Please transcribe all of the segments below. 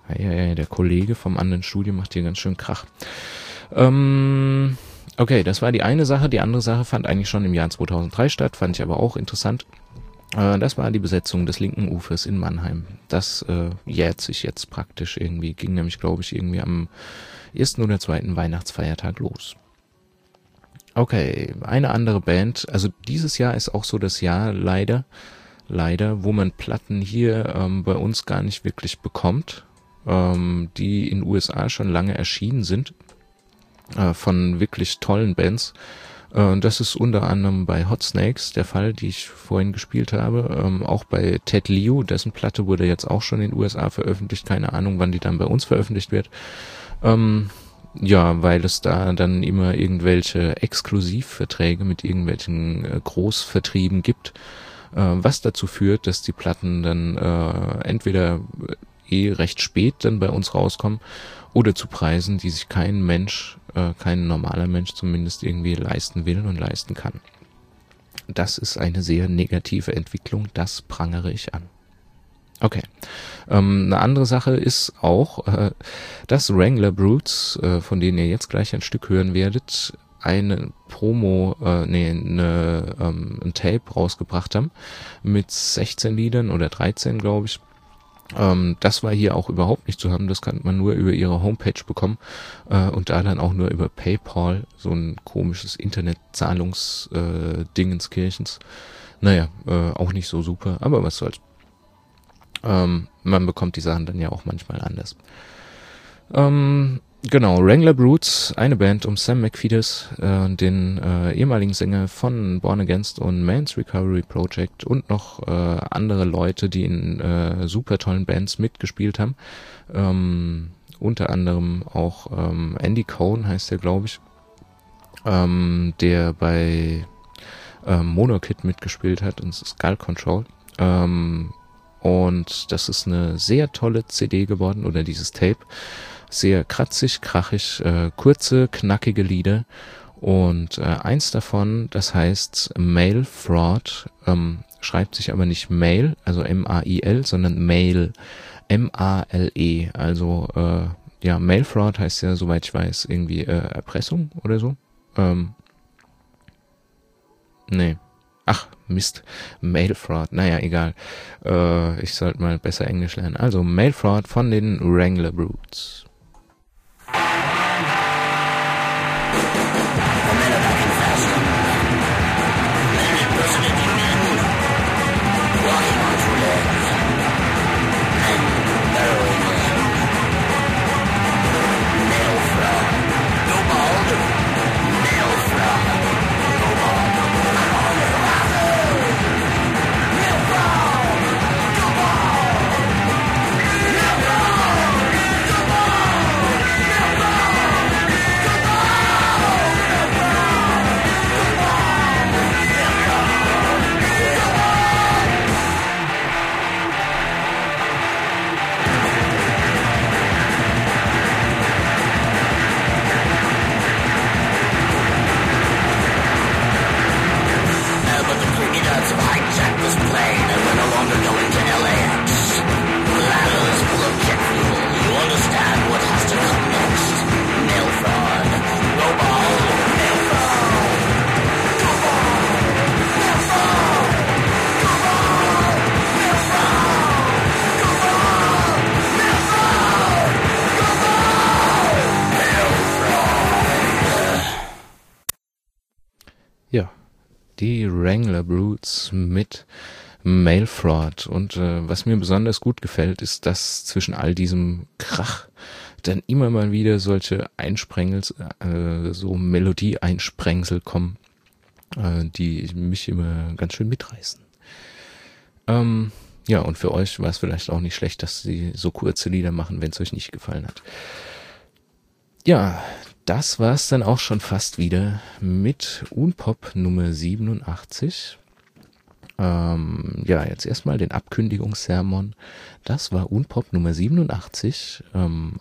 Ja, der Kollege vom anderen Studio macht hier ganz schön Krach. Okay, das war die eine Sache. Die andere Sache fand eigentlich schon im Jahr 2003 statt, fand ich aber auch interessant. Das war die Besetzung des linken Ufers in Mannheim. Das jährt sich jetzt praktisch irgendwie. Ging nämlich, glaube ich, irgendwie am ersten oder zweiten Weihnachtsfeiertag los. Okay, eine andere Band. Also dieses Jahr ist auch so das Jahr leider, wo man Platten hier bei uns gar nicht wirklich bekommt, die in den USA schon lange erschienen sind, von wirklich tollen Bands. Das ist unter anderem bei Hot Snakes der Fall, die ich vorhin gespielt habe. Auch bei Ted Leo, dessen Platte wurde jetzt auch schon in den USA veröffentlicht. Keine Ahnung, wann die dann bei uns veröffentlicht wird. Ja, weil es da dann immer irgendwelche Exklusivverträge mit irgendwelchen Großvertrieben gibt, was dazu führt, dass die Platten dann entweder recht spät dann bei uns rauskommen oder zu Preisen, die sich kein Mensch, kein normaler Mensch zumindest irgendwie leisten will und leisten kann. Das ist eine sehr negative Entwicklung, das prangere ich an. Okay. Eine andere Sache ist auch, dass Wrangler Brutes, von denen ihr jetzt gleich ein Stück hören werdet, eine ein Tape rausgebracht haben mit 16 Liedern oder 13, glaube ich. Das war hier auch überhaupt nicht zu haben, das kann man nur über ihre Homepage bekommen und da dann auch nur über PayPal, so ein komisches Internetzahlungs-Dingenskirchens. Naja, auch nicht so super, aber was soll's. Man bekommt die Sachen dann ja auch manchmal anders. Genau, Wrangler Brutes, eine Band um Sam McPheeters, den ehemaligen Sänger von Born Against und Man's Recovery Project und noch andere Leute, die in super tollen Bands mitgespielt haben. Unter anderem auch Andy Cohen heißt der, glaube ich, der bei Monokid mitgespielt hat und Skull Control. Und das ist eine sehr tolle CD geworden, oder dieses Tape. Sehr kratzig, krachig, kurze, knackige Lieder. Und eins davon, das heißt Mail Fraud, schreibt sich aber nicht Mail, also M-A-I-L, sondern Mail, M-A-L-E. Also ja, Mail Fraud heißt ja, soweit ich weiß, irgendwie Erpressung oder so. Nee. Ach, Mist. Mail Fraud. Naja, egal. Ich sollte mal besser Englisch lernen. Also, Mail Fraud von den Wrangler Brutes. Die Wrangler Brutes mit Mail Fraud. Und was mir besonders gut gefällt, ist, dass zwischen all diesem Krach dann immer mal wieder solche Einsprengsel, so Melodie-Einsprengsel kommen, die mich immer ganz schön mitreißen. Ja, und für euch war es vielleicht auch nicht schlecht, dass sie so kurze Lieder machen, wenn es euch nicht gefallen hat. Ja, das war's dann auch schon fast wieder mit Unpop Nummer 87. Ja, jetzt erstmal den Abkündigungssermon. Das war Unpop Nummer 87 am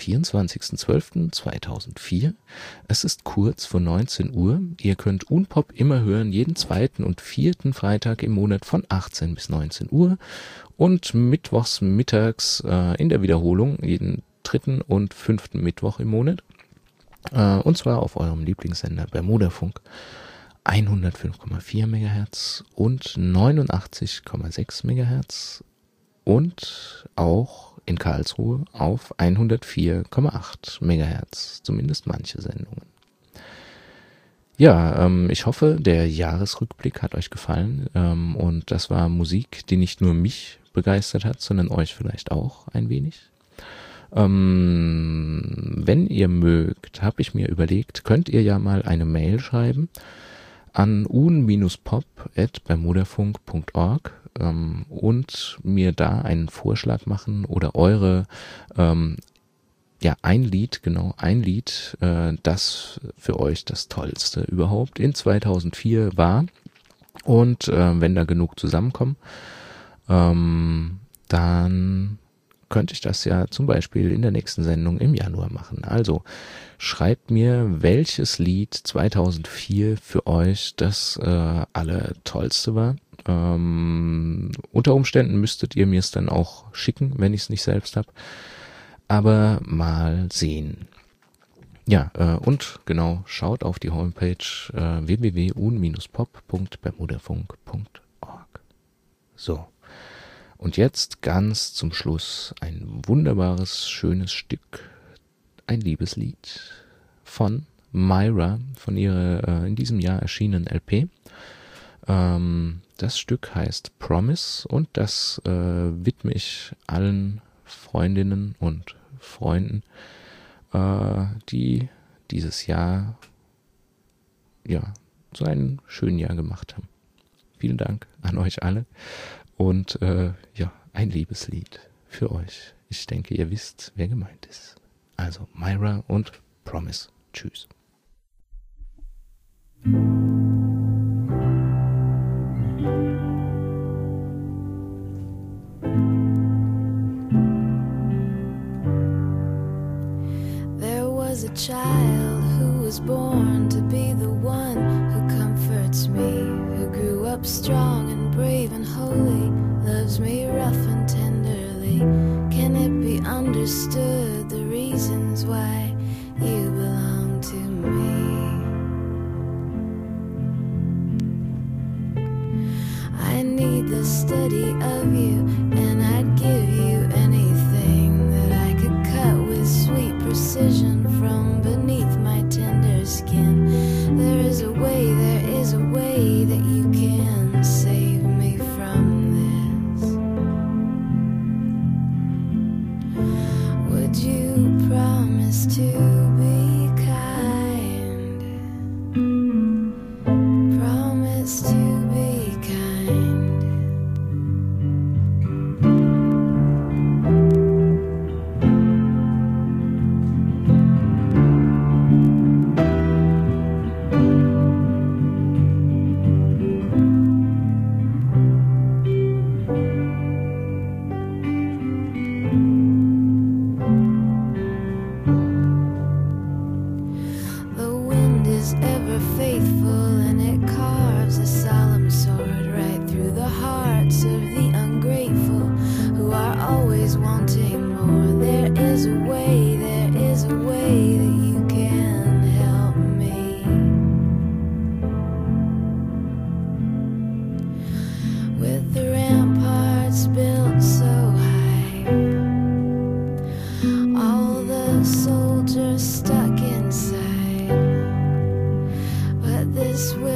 24.12.2004. Es ist kurz vor 19 Uhr. Ihr könnt Unpop immer hören, jeden zweiten und vierten Freitag im Monat von 18 bis 19 Uhr und mittwochs mittags in der Wiederholung jeden dritten und fünften Mittwoch im Monat. Und zwar auf eurem Lieblingssender Bermudafunk. 105,4 MHz und 89,6 MHz und auch in Karlsruhe auf 104,8 MHz, zumindest manche Sendungen. Ja, ich hoffe, der Jahresrückblick hat euch gefallen und das war Musik, die nicht nur mich begeistert hat, sondern euch vielleicht auch ein wenig. Wenn ihr mögt, habe ich mir überlegt, könnt ihr ja mal eine Mail schreiben an un-pop@bermudafunk.org und mir da einen Vorschlag machen oder eure, ein Lied, das für euch das Tollste überhaupt in 2004 war. Und wenn da genug zusammenkommen, dann könnte ich das ja zum Beispiel in der nächsten Sendung im Januar machen. Also schreibt mir, welches Lied 2004 für euch das allertollste war. Unter Umständen müsstet ihr mir es dann auch schicken, wenn ich es nicht selbst habe. Aber mal sehen. Ja, und genau, schaut auf die Homepage www.un-pop.bermudafunk.org. So. Und jetzt ganz zum Schluss ein wunderbares, schönes Stück, ein Liebeslied von Myra, von ihrer in diesem Jahr erschienenen LP. Das Stück heißt Promise und das widme ich allen Freundinnen und Freunden, die dieses Jahr so einen schönen Jahr gemacht haben. Vielen Dank an euch alle. Und ein Liebeslied für euch. Ich denke, ihr wisst, wer gemeint ist. Also Myra und Promise. Tschüss. There was a child who was born to be the one who comforts me, who grew up strong and brave and holy, loves me rough and tenderly. Can it be understood the reasons why you belong to me? I need the study of you, and I'd give you anything that I could cut with sweet precision from beneath my tender skin. There is a way that you can save me from this. Would you promise to be kind? Promise to be kind. The wind is ever faithful, and it carves a solemn sword right through the hearts of the ungrateful who are always wanting more. There is a way that you can help me. With the ramparts built so high, all the soldiers stuck inside, but this way